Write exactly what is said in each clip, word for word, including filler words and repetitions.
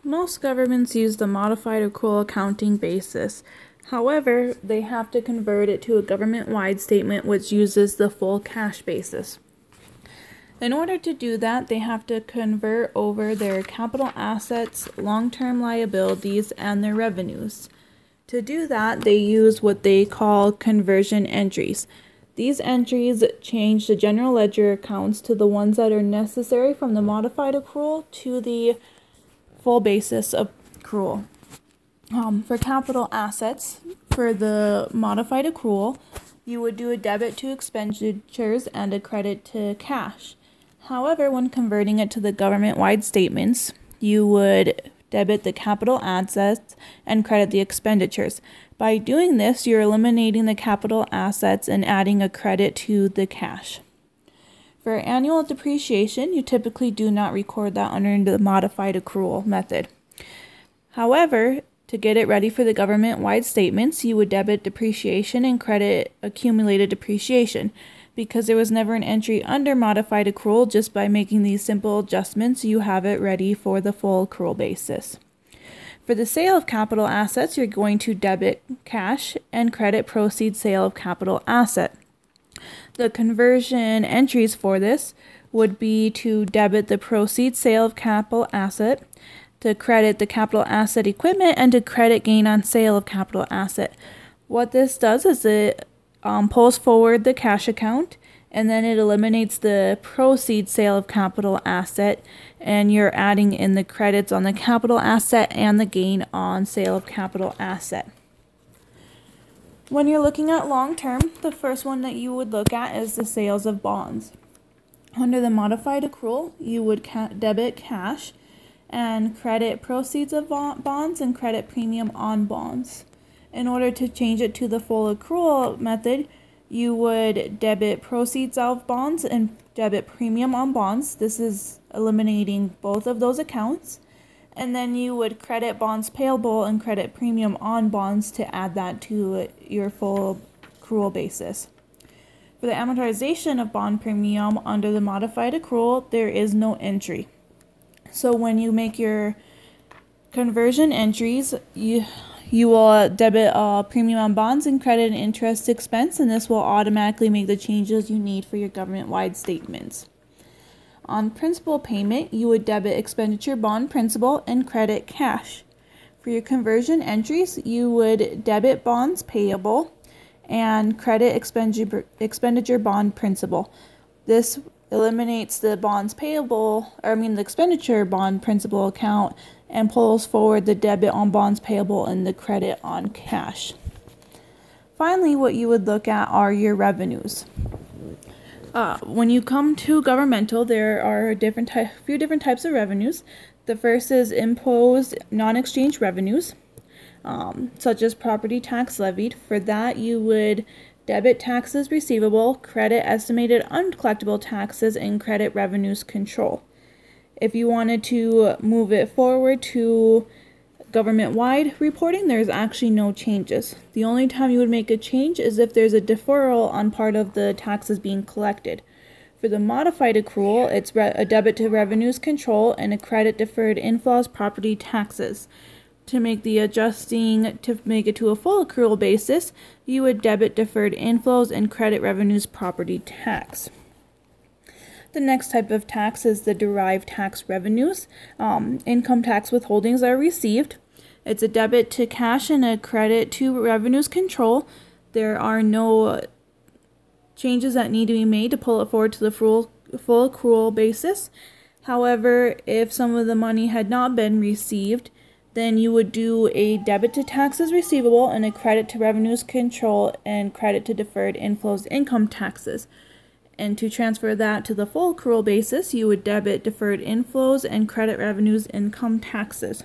Most governments use the modified accrual accounting basis. However, they have to convert it to a government-wide statement which uses the full cash basis. In order to do that, they have to convert over their capital assets, long-term liabilities, and their revenues. To do that, they use what they call conversion entries. These entries change the general ledger accounts to the ones that are necessary from the modified accrual to the full basis of accrual. Um, for capital assets, for the modified accrual, you would do a debit to expenditures and a credit to cash. However, when converting it to the government-wide statements, you would debit the capital assets and credit the expenditures. By doing this, you're eliminating the capital assets and adding a credit to the cash. For annual depreciation, you typically do not record that under the modified accrual method. However, to get it ready for the government-wide statements, you would debit depreciation and credit accumulated depreciation. Because there was never an entry under modified accrual, just by making these simple adjustments, you have it ready for the full accrual basis. For the sale of capital assets, you're going to debit cash and credit proceeds sale of capital asset. The conversion entries for this would be to debit the proceeds sale of capital asset, to credit the capital asset equipment, and to credit gain on sale of capital asset. What this does is it Um, pulls forward the cash account, and then it eliminates the proceeds sale of capital asset, and you're adding in the credits on the capital asset and the gain on sale of capital asset. When you're looking at long term, the first one that you would look at is the sales of bonds. Under the modified accrual, you would ca- debit cash and credit proceeds of bonds and credit premium on bonds. In order to change it to the full accrual method, you would debit proceeds of bonds and debit premium on bonds. This is eliminating both of those accounts. And then you would credit bonds payable and credit premium on bonds to add that to your full accrual basis. For the amortization of bond premium under the modified accrual, there is no entry. So when you make your conversion entries, you You will debit uh, premium on bonds and credit and interest expense, and this will automatically make the changes you need for your government-wide statements. On principal payment, you would debit expenditure bond principal and credit cash. For your conversion entries, you would debit bonds payable and credit expenditure, expenditure bond principal. This eliminates the bonds payable, or I mean the expenditure bond principal account, and pulls forward the debit on bonds payable and the credit on cash. Finally, what you would look at are your revenues. Uh, when you come to governmental, there are a different ty- few different types of revenues. The first is imposed non-exchange revenues, um, such as property tax levied. For that, you would debit taxes receivable, credit estimated uncollectible taxes, and credit revenues control. If you wanted to move it forward to government-wide reporting, there's actually no changes. The only time you would make a change is if there's a deferral on part of the taxes being collected. For the modified accrual, it's re- a debit to revenues control and a credit deferred inflows property taxes. To make the adjusting to make it to a full accrual basis, you would debit deferred inflows and credit revenues property tax. The next type of tax is the derived tax revenues. Um, income tax withholdings are received. It's a debit to cash and a credit to revenues control. There are no changes that need to be made to pull it forward to the full, full accrual basis. However, if some of the money had not been received, then you would do a debit to taxes receivable and a credit to revenues control and credit to deferred inflows income taxes. And to transfer that to the full accrual basis, you would debit deferred inflows and credit revenues income taxes.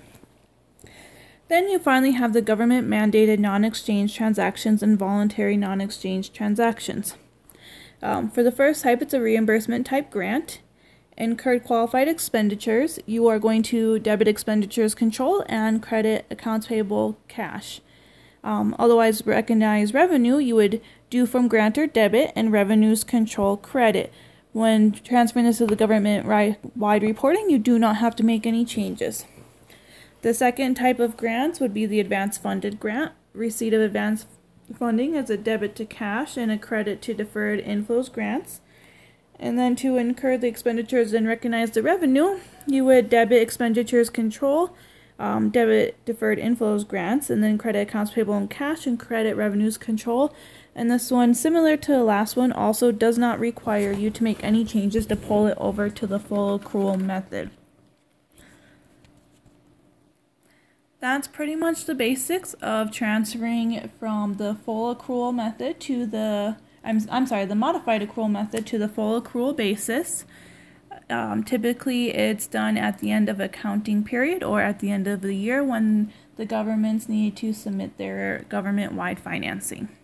Then you finally have the government-mandated non-exchange transactions and voluntary non-exchange transactions. Um, for the first type, it's a reimbursement type grant. Incurred qualified expenditures, you are going to debit expenditures control and credit accounts payable cash. Um, otherwise recognized revenue, you would do from grantor debit and revenues control credit. When transferring this to the government-wide reporting, you do not have to make any changes. The second type of grants would be the advance funded grant. Receipt of advance funding is a debit to cash and a credit to deferred inflows grants. And then to incur the expenditures and recognize the revenue, you would debit expenditures control, um, debit deferred inflows grants, and then credit accounts payable in cash and credit revenues control. And this one, similar to the last one, also does not require you to make any changes to pull it over to the full accrual method. That's pretty much the basics of transferring from the full accrual method to the, I'm, I'm sorry, the modified accrual method to the full accrual basis. Um, typically, it's done at the end of a accounting period or at the end of the year when the governments need to submit their government-wide financing.